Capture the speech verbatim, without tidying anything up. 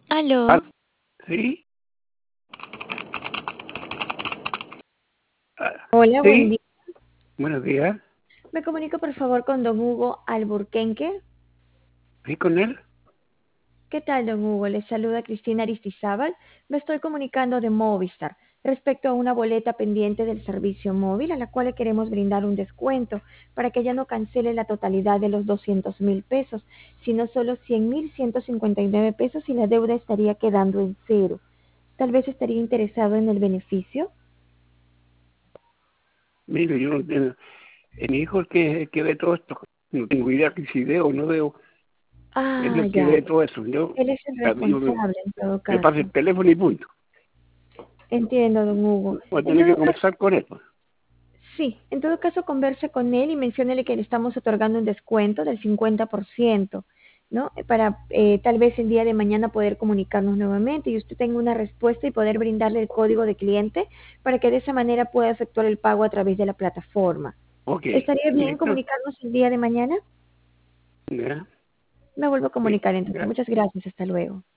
¿Aló? Ah, ¿sí? Ah, Hola, buen ¿sí? día. Buenos días. Me comunico por favor con don Hugo Alburquenque. ¿Sí con él? ¿Qué tal, don Hugo? Les saluda Cristina Aristizábal. Me estoy comunicando de Movistar respecto a una boleta pendiente del servicio móvil a la cual le queremos brindar un descuento para que ya no cancele la totalidad de los doscientos mil pesos, sino solo cien mil ciento cincuenta y nueve pesos y la deuda estaría quedando en cero. Tal vez estaría interesado en el beneficio. Mire, yo no tengo... eh, mi hijo es que, que ve todo esto. No tengo idea que si veo o no veo. Él es Ah, el que ya. ve todo eso. Yo, Él es el a mí me, responsable en todo me pasa el caso. teléfono y punto. Entiendo, don Hugo. Voy a En tener que todo caso, conversar con él, pues. sí, en todo caso converse con él y menciónele que le estamos otorgando un descuento del cincuenta por ciento, ¿no? Para eh, tal vez el día de mañana poder comunicarnos nuevamente y usted tenga una respuesta y poder brindarle el código de cliente para que de esa manera pueda efectuar el pago a través de la plataforma. Ok, ¿Estaría bien listo. comunicarnos el día de mañana? Ya, Me vuelvo a sí, comunicar entonces. gracias. Muchas gracias. Hasta luego.